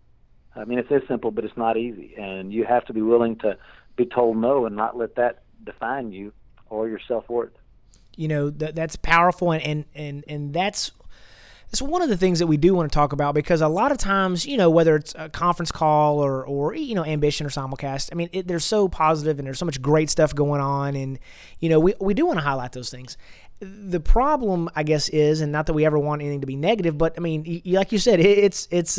I mean, it is simple, but it's not easy. And you have to be willing to be told no and not let that define you or your self-worth. You know, that's powerful, and that's one of the things that we do want to talk about, because a lot of times, you know, whether it's a conference call or you know, Ambition or Simulcast, I mean, they're so positive and there's so much great stuff going on, and, you know, we do want to highlight those things. The problem, I guess, is, and not that we ever want anything to be negative, but I mean, like you said, it's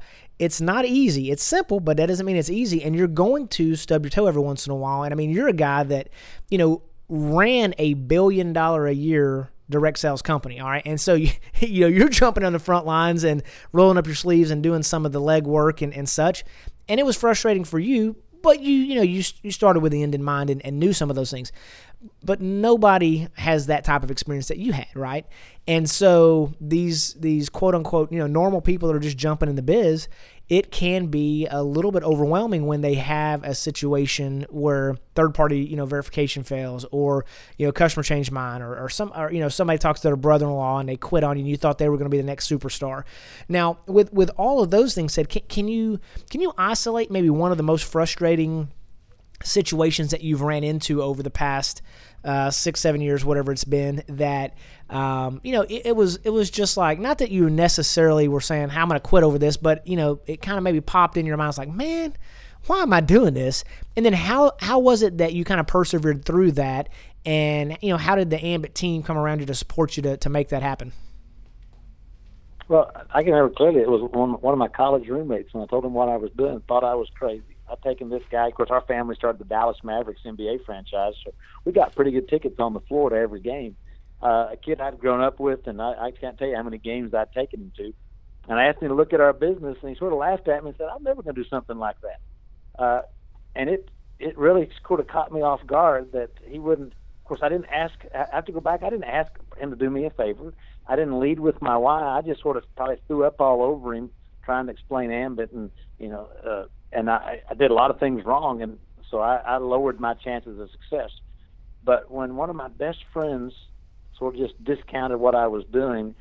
not easy. It's simple, but that doesn't mean it's easy, and you're going to stub your toe every once in a while. And I mean, you're a guy that, you know, ran a $1 billion a year direct sales company, all right? And so, you know, you're jumping on the front lines and rolling up your sleeves and doing some of the legwork and such, and it was frustrating for you, but you started with the end in mind and knew some of those things. But nobody has that type of experience that you had, right? And so these quote-unquote, you know, normal people that are just jumping in the biz, it can be a little bit overwhelming when they have a situation where third-party, you know, verification fails, or, you know, customer changed mind, or you know, somebody talks to their brother-in-law and they quit on you and you thought they were going to be the next superstar. Now, with all of those things said, can you isolate maybe one of the most frustrating situations that you've ran into over the past 6-7 years, whatever it's been, that you know, it was just like, not that you necessarily were saying, how I'm going to quit over this, but, you know, it kind of maybe popped in your mind. It's like, man, why am I doing this? And then how was it that you kind of persevered through that? And, you know, how did the Ambit team come around you to support you to make that happen? Well, I can remember clearly, it was one of my college roommates, when I told him what I was doing, thought I was crazy. I'd taken this guy. Of course, our family started the Dallas Mavericks NBA franchise, so we got pretty good tickets on the floor to every game. A kid I'd grown up with, and I can't tell you how many games I'd taken him to. And I asked him to look at our business, and he sort of laughed at me and said, I'm never going to do something like that. And it really sort of caught me off guard that he wouldn't. Of course, I didn't ask. I have to go back. I didn't ask him to do me a favor. I didn't lead with my why. I just sort of probably threw up all over him trying to explain Ambit, and, you know, and I did a lot of things wrong, and so I lowered my chances of success. But when one of my best friends sort of just discounted what I was doing,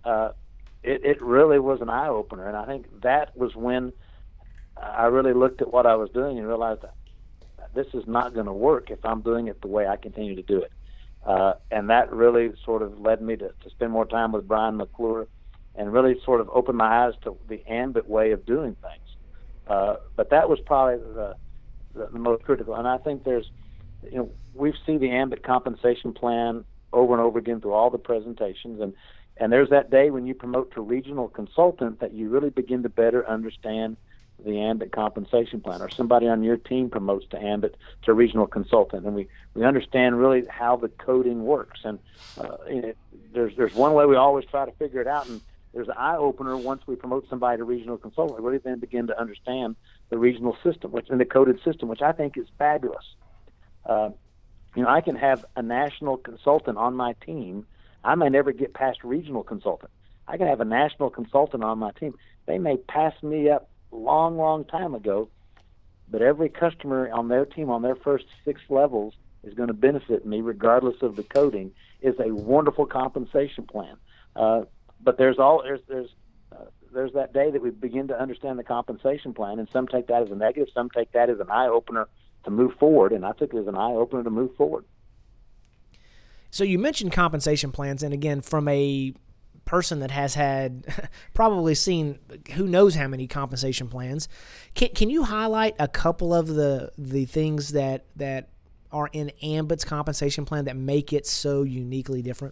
it really was an eye-opener. And I think that was when I really looked at what I was doing and realized that this is not going to work if I'm doing it the way I continue to do it. And that really sort of led me to spend more time with Brian McClure and really sort of open my eyes to the Ambit way of doing things. But that was probably the most critical. And I think there's, you know, we see the Ambit compensation plan over and over again through all the presentations. And there's that day when you promote to regional consultant that you really begin to better understand the Ambit compensation plan, or somebody on your team promotes to Ambit to regional consultant, and we understand really how the coding works. And you know, there's one way we always try to figure it out, and there's an eye opener once we promote somebody to regional consultant. We really then begin to understand the regional system, which in the coded system, which I think is fabulous. I can have a national consultant on my team. I may never get past regional consultant. I can have a national consultant on my team. They may pass me up long, long time ago, but every customer on their team on their first 6 levels is going to benefit me regardless of the coding. Is a wonderful compensation plan. But there's that day that we begin to understand the compensation plan, and some take that as a negative, some take that as an eye-opener to move forward, and I took it as an eye-opener to move forward. So you mentioned compensation plans, and again, from a person that has had probably seen who knows how many compensation plans, can you highlight a couple of the things that are in Ambit's compensation plan that make it so uniquely different?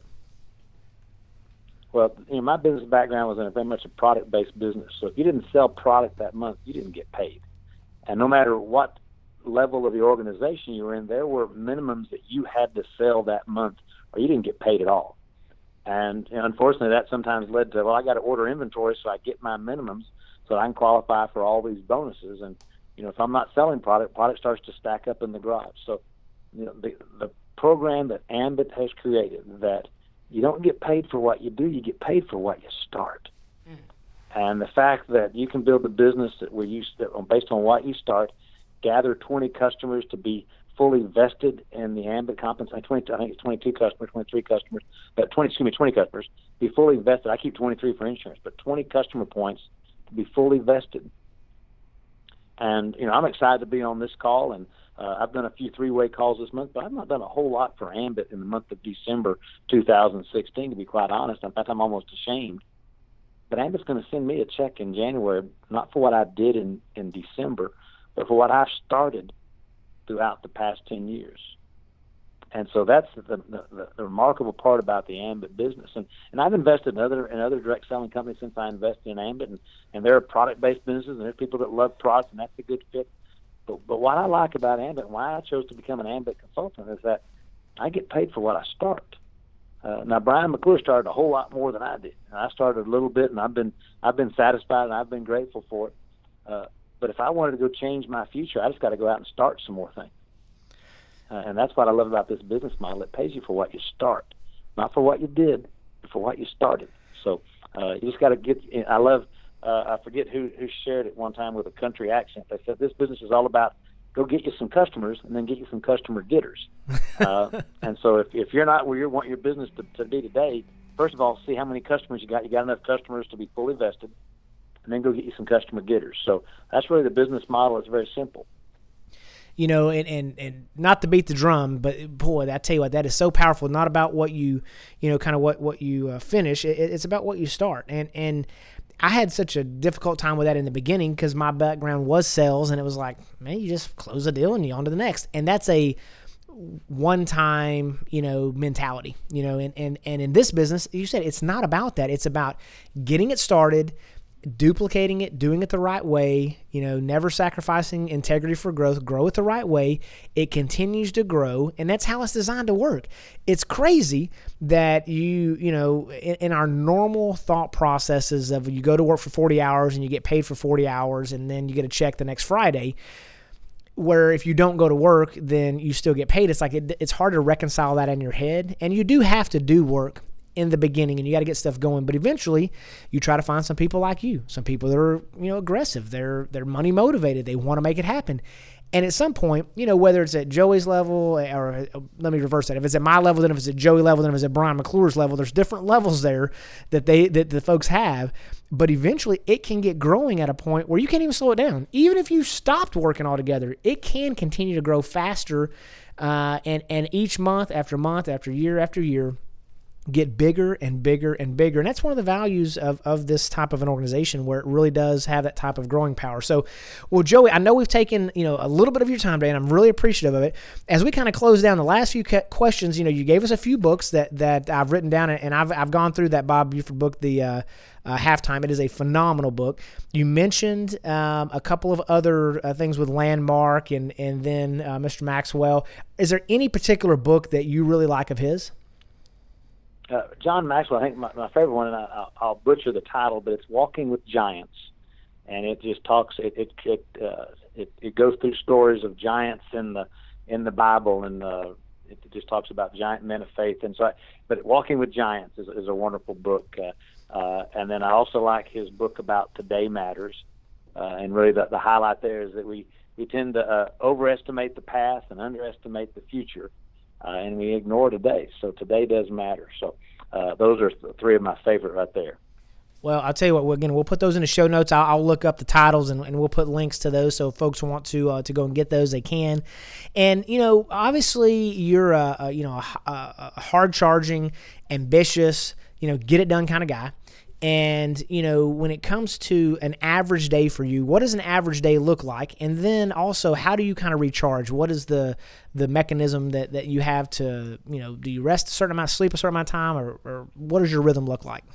Well, my business background was in very much a product-based business. So if you didn't sell product that month, you didn't get paid. And no matter what level of the organization you were in, there were minimums that you had to sell that month or you didn't get paid at all. And unfortunately, that sometimes led to, well, I got to order inventory so I get my minimums so I can qualify for all these bonuses. And, if I'm not selling product starts to stack up in the garage. So, the program that Ambit has created, that you don't get paid for what you do, you get paid for what you start. Mm. And the fact that you can build a business based on what you start, gather 20 customers to be fully vested in the Ambit compensation. I think it's 22 customers, 23 customers, but 20 customers be fully vested. I keep 23 for insurance, but 20 customer points to be fully vested. And I'm excited to be on this call, and I've done a few 3-way calls this month, but I've not done a whole lot for Ambit in the month of December 2016, to be quite honest. In fact, I'm almost ashamed. But Ambit's going to send me a check in January, not for what I did in December, but for what I've started throughout the past 10 years. And so that's the remarkable part about the Ambit business. And I've invested in other direct selling companies since I invested in Ambit, and there are product-based businesses, and there's people that love products, and that's a good fit. But what I like about Ambit, and why I chose to become an Ambit consultant, is that I get paid for what I start. Now, Brian McClure started a whole lot more than I did. And I started a little bit, and I've been satisfied, and I've been grateful for it. But if I wanted to go change my future, I just got to go out and start some more things. And that's what I love about this business model. It pays you for what you start, not for what you did, but for what you started. So you just got to get. I love. I forget who shared it one time with a country accent. They said this business is all about go get you some customers and then get you some customer getters. And so if you're not where you want your business to be today, first of all, see how many customers you got. You got enough customers to be fully vested, and then go get you some customer getters. So that's really the business model. It's very simple. And not to beat the drum, but boy, I tell you what, that is so powerful. Not about what you kind of what you finish. It's about what you start. And I had such a difficult time with that in the beginning because my background was sales, and it was like, man, you just close a deal and you're on to the next. And that's a one-time, mentality, and in this business, you said it's not about that. It's about getting it started, duplicating it, doing it the right way, never sacrificing integrity for growth, grow it the right way. It continues to grow, and that's how it's designed to work. It's crazy that in our normal thought processes of you go to work for 40 hours and you get paid for 40 hours and then you get a check the next Friday, where if you don't go to work, then you still get paid. It's like it's hard to reconcile that in your head, and you do have to do work in the beginning, and you got to get stuff going. But eventually, you try to find some people like you, some people that are aggressive. They're money motivated. They want to make it happen. And at some point, whether it's at Joey's level, or let me reverse that. If it's at my level, then if it's at Joey level, then if it's at Brian McClure's level, there's different levels there that the folks have. But eventually, it can get growing at a point where you can't even slow it down. Even if you stopped working altogether, it can continue to grow faster, and each month after year, get bigger and bigger and bigger. And that's one of the values of this type of an organization, where it really does have that type of growing power. So, well, Joey, I know we've taken, a little bit of your time today, and I'm really appreciative of it. As we kind of close down the last few questions, you gave us a few books that I've written down, and I've gone through that Bob Buford book, the Halftime. It is a phenomenal book. You mentioned a couple of other things with Landmark and then Mr. Maxwell. Is there any particular book that you really like of his? John Maxwell, I think my favorite one, and I'll butcher the title, but it's Walking with Giants, and it just talks. It goes through stories of giants in the Bible, and it just talks about giant men of faith. And so, but Walking with Giants is a wonderful book. And then I also like his book about Today Matters. And really the highlight there is that we tend to overestimate the past and underestimate the future, and we ignore today. So today does matter. So those are three of my favorite right there. Well, I'll tell you what. We'll put those in the show notes. I'll look up the titles and we'll put links to those, so if folks want to go and get those, they can. And obviously you're a hard-charging, ambitious, get it done kind of guy. And, when it comes to an average day for you, what does an average day look like? And then also, how do you kind of recharge? What is the mechanism that you have to, do you rest a certain amount, sleep a certain amount of time, or what does your rhythm look like?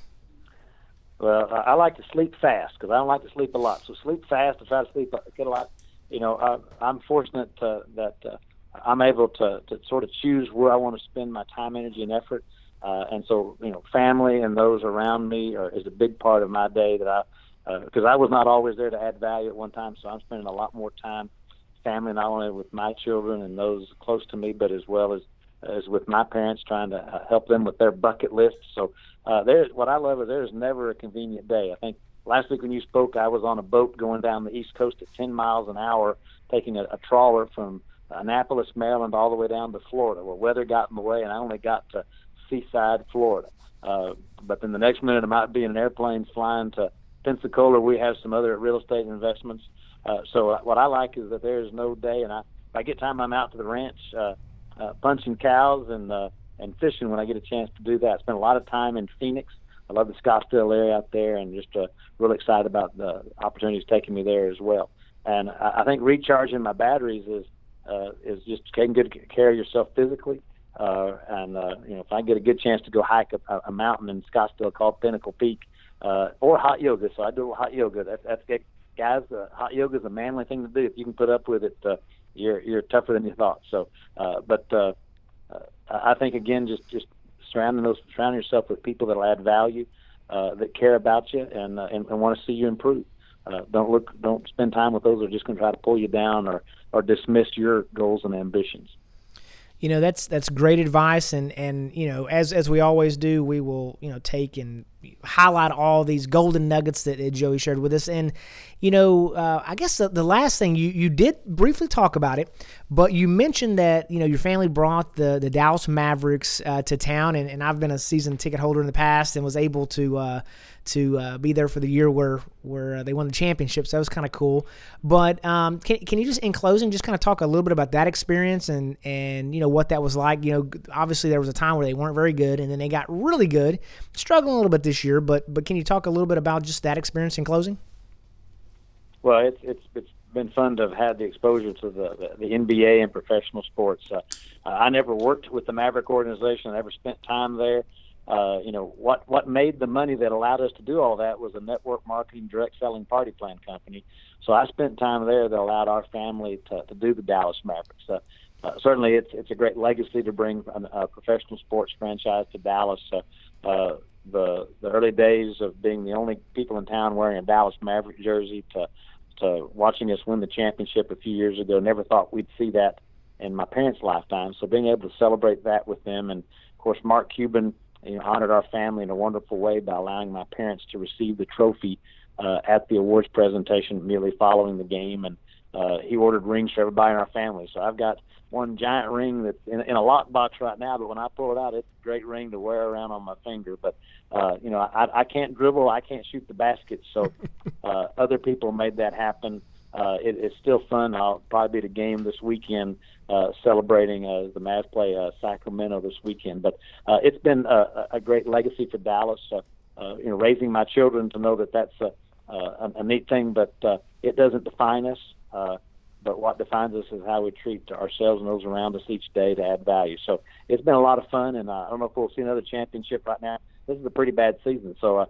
Well, I like to sleep fast because I don't like to sleep a lot. So sleep fast. I try to get a lot. I'm fortunate that I'm able to sort of choose where I want to spend my time, energy, and effort. And so, family and those around me is a big part of my day that because I was not always there to add value at one time. So I'm spending a lot more time, family, not only with my children and those close to me, but as well as with my parents, trying to help them with their bucket list. So what I love is there's never a convenient day. I think last week when you spoke, I was on a boat going down the East Coast at 10 miles an hour, taking a trawler from Annapolis, Maryland, all the way down to Florida. Well, weather got in the way, and I only got to Seaside, Florida. But then the next minute I might be in an airplane flying to Pensacola. We have some other real estate investments. So what I like is that there's no day, and if I get time, I'm out to the ranch punching cows and fishing when I get a chance to do that. I spend a lot of time in Phoenix. I love the Scottsdale area out there, and just really excited about the opportunities taking me there as well. And I think recharging my batteries is just taking good care of yourself physically. If I get a good chance to go hike a mountain in Scottsdale called Pinnacle Peak, or hot yoga. So I do hot yoga. That's guys. Hot yoga is a manly thing to do. If you can put up with it, you're tougher than you thought. So, I think again, just surrounding yourself with people that'll add value, that care about you and want to see you improve. Don't spend time with those that are just going to try to pull you down or dismiss your goals and ambitions. That's great advice, and as we always do, we will take and highlight all these golden nuggets that Joey shared with us. And I guess the last thing you did briefly talk about it, but you mentioned that your family brought the Dallas Mavericks to town, and I've been a season ticket holder in the past and was able to be there for the year where they won the championship. So that was kind of cool. But can you just, in closing, just kind of talk a little bit about that experience and what that was like? Obviously there was a time where they weren't very good, and then they got really good, struggling a little bit this year. But can you talk a little bit about just that experience in closing? Well, it's been fun to have had the exposure to the NBA and professional sports. I never worked with the Maverick organization. I never spent time there. What made the money that allowed us to do all that was a network marketing, direct selling party plan company. So I spent time there that allowed our family to do the Dallas Mavericks. Certainly, it's a great legacy to bring a professional sports franchise to Dallas. The early days of being the only people in town wearing a Dallas Maverick jersey to watching us win the championship a few years ago, never thought we'd see that in my parents' lifetime. So being able to celebrate that with them, and of course Mark Cuban honored our family in a wonderful way by allowing my parents to receive the trophy at the awards presentation immediately following the game, and he ordered rings for everybody in our family. So I've got one giant ring that's in a lockbox right now, but when I pull it out, it's a great ring to wear around on my finger. But I can't dribble, I can't shoot the basket, so other people made that happen. It's still fun. I'll probably be at a game this weekend celebrating the Mavs play Sacramento this weekend. But it's been a great legacy for Dallas. Raising my children to know that that's a neat thing, but it doesn't define us. But what defines us is how we treat ourselves and those around us each day to add value. So it's been a lot of fun, and I don't know if we'll see another championship right now. This is a pretty bad season, so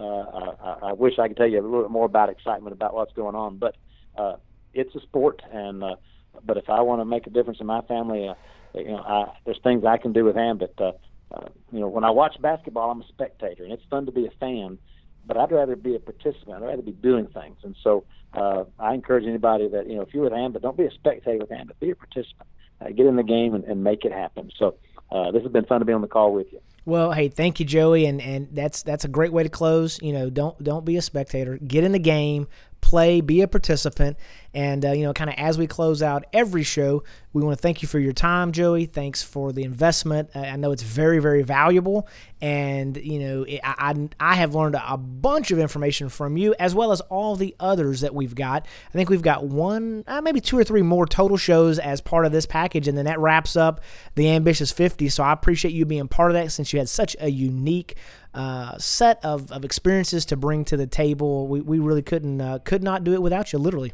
I wish I could tell you a little bit more about excitement about what's going on. But it's a sport, and but if I want to make a difference in my family, there's things I can do with Ambit. When I watch basketball, I'm a spectator, and it's fun to be a fan, but I'd rather be a participant. I'd rather be doing things. And so I encourage anybody that, if you're with Ambit, don't be a spectator with Ambit. Be a participant. get in the game and make it happen. So this has been fun to be on the call with you. Well, hey, thank you, Joey, and that's a great way to close. Don't be a spectator. Get in the game, play, be a participant, and kind of as we close out every show, we want to thank you for your time, Joey. Thanks for the investment. I know it's very, very valuable, and I have learned a bunch of information from you, as well as all the others that we've got. I think we've got one, maybe 2 or 3 more total shows as part of this package, and then that wraps up the Ambitious 50. So I appreciate you being part of that, since you had such a unique set of experiences to bring to the table. We really could not do it without you, literally.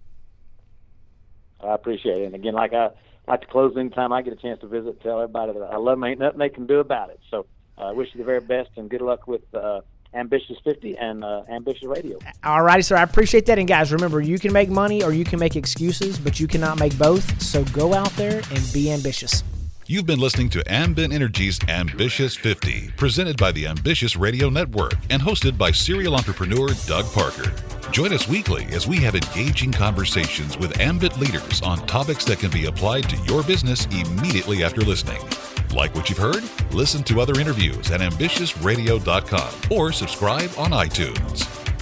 I appreciate it. And again, like I like to close anytime I get a chance to visit, tell everybody that I love them. Ain't nothing they can do about it. So I wish you the very best and good luck with Ambitious 50 and Ambitious Radio. All righty, sir. I appreciate that. And guys, remember, you can make money or you can make excuses, but you cannot make both. So go out there and be ambitious. You've been listening to Ambit Energy's Ambitious 50, presented by the Ambitious Radio Network and hosted by serial entrepreneur Doug Parker. Join us weekly as we have engaging conversations with Ambit leaders on topics that can be applied to your business immediately after listening. Like what you've heard? Listen to other interviews at ambitiousradio.com or subscribe on iTunes.